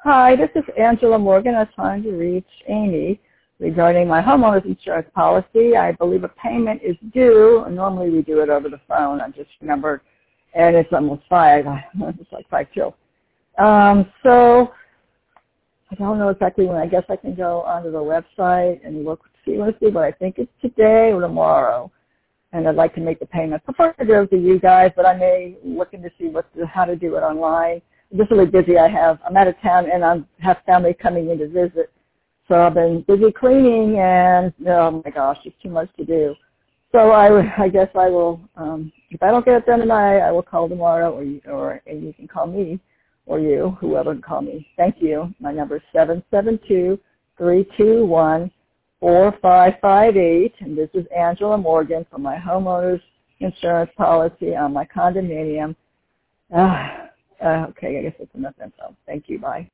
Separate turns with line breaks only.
Hi, this is Angela Morgan. I was trying to reach Amy regarding my homeowner's insurance policy. I believe a payment is due. Normally we do it over the phone. I just remembered, and it's almost 5. It's like 5 till. So I don't know exactly when. I guess I can go onto the website and look see but I think it's today or tomorrow. And I'd like to make the payment. I prefer to go to you guys, but I may look into see how to do it online. I'm just really busy. I'm out of town and I have family coming in to visit. So I've been busy cleaning and oh my gosh, it's too much to do. So I guess I will, if I don't get it done tonight, I will call tomorrow and you can call me or you, whoever can call me. Thank you. My number is 772-321-4558, and this is Angela Morgan for my homeowner's insurance policy on my condominium. Okay, I guess that's enough info. Thank you. Bye.